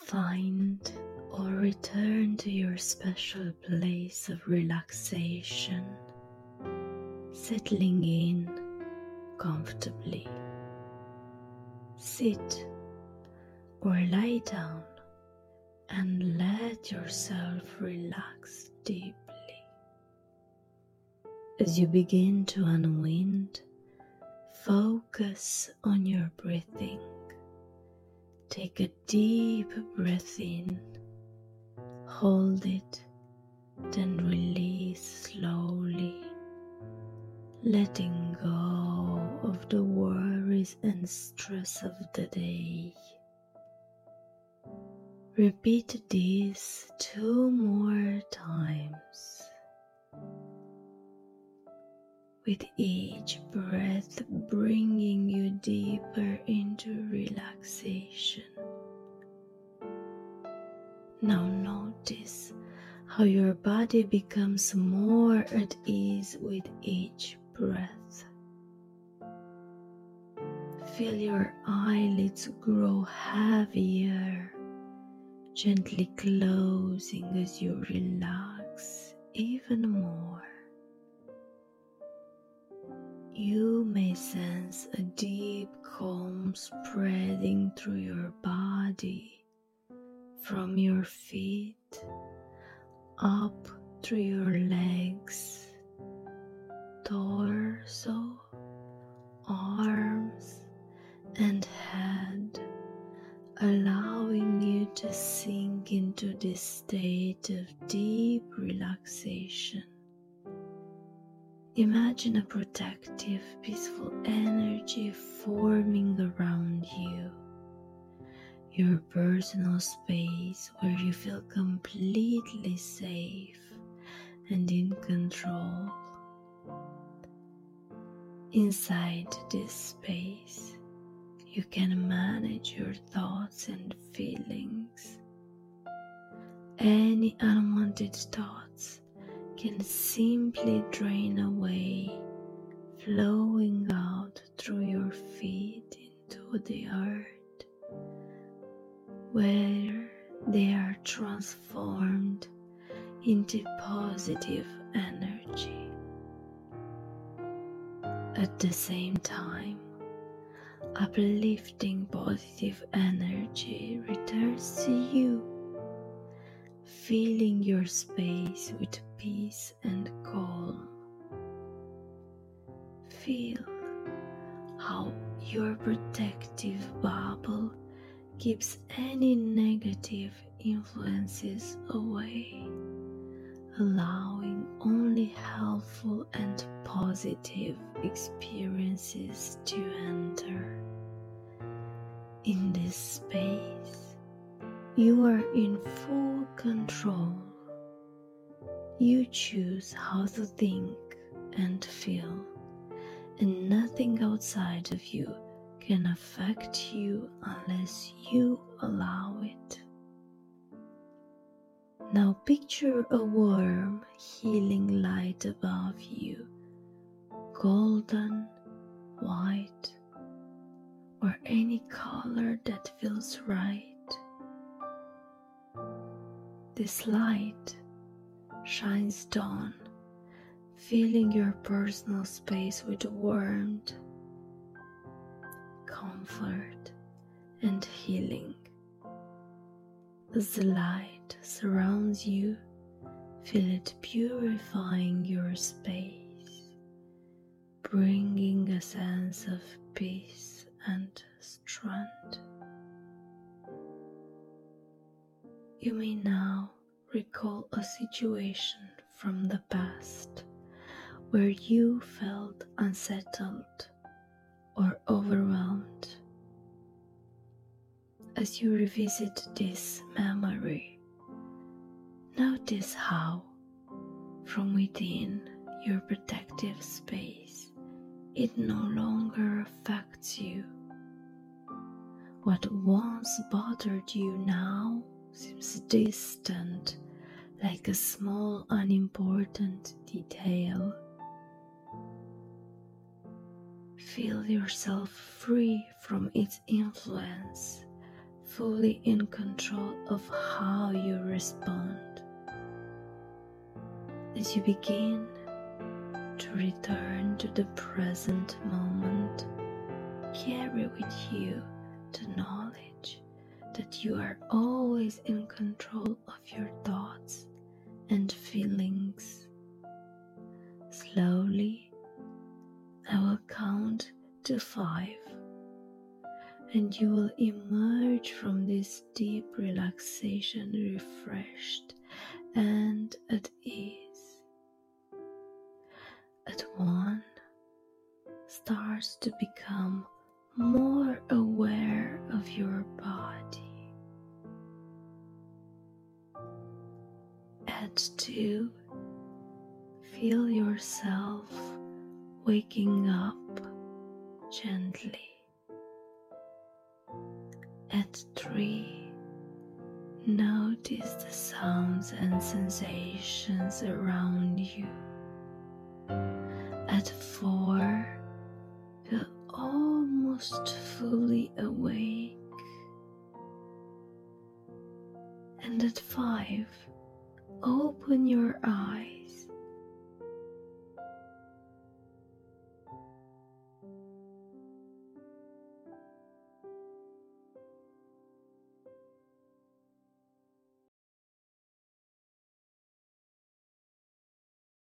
Find or return to your special place of relaxation, settling in comfortably. Sit or lie down and let yourself relax deeply. As you begin to unwind, focus on your breathing. Take a deep breath in, hold it, then release slowly, letting go of the worries and stress of the day. Repeat this 2 more times. With each breath bringing you deeper into relaxation. Now notice how your body becomes more at ease with each breath. Feel your eyelids grow heavier, gently closing as you relax even more. You may sense a deep calm spreading through your body, from your feet, up through your legs, torso, arms, and head, allowing you to sink into this state of deep relaxation. Imagine a protective, peaceful energy forming around you, your personal space where you feel completely safe and in control. Inside this space, you can manage your thoughts and feelings. Any unwanted thoughts can simply drain away, flowing out through your feet into the earth, where they are transformed into positive energy. At the same time, uplifting positive energy returns to you, filling your space with peace and calm. Feel how your protective bubble keeps any negative influences away, allowing only helpful and positive experiences to enter. In this space, you are in full control. You choose how to think and feel, and nothing outside of you can affect you unless you allow it. Now picture a warm, healing light above you, golden, white, or any color that feels right. This light shines dawn, filling your personal space with warmth, comfort, and healing. As the light surrounds you, feel it purifying your space, bringing a sense of peace and strength. You may now recall a situation from the past where you felt unsettled or overwhelmed. As you revisit this memory, notice how, from within your protective space, it no longer affects you. What once bothered you now seems distant, like a small unimportant detail. Feel yourself free from its influence, fully in control of how you respond. As you begin to return to the present moment, carry with you the knowledge that you are always in control of your thoughts and feelings. Slowly, I will count to 5, and you will emerge from this deep relaxation refreshed and at ease. At 1, starts to become more aware of your body. At 2, feel yourself waking up gently. At 3, notice the sounds and sensations around you. At 4, feel almost fully awake. And at 5, open your eyes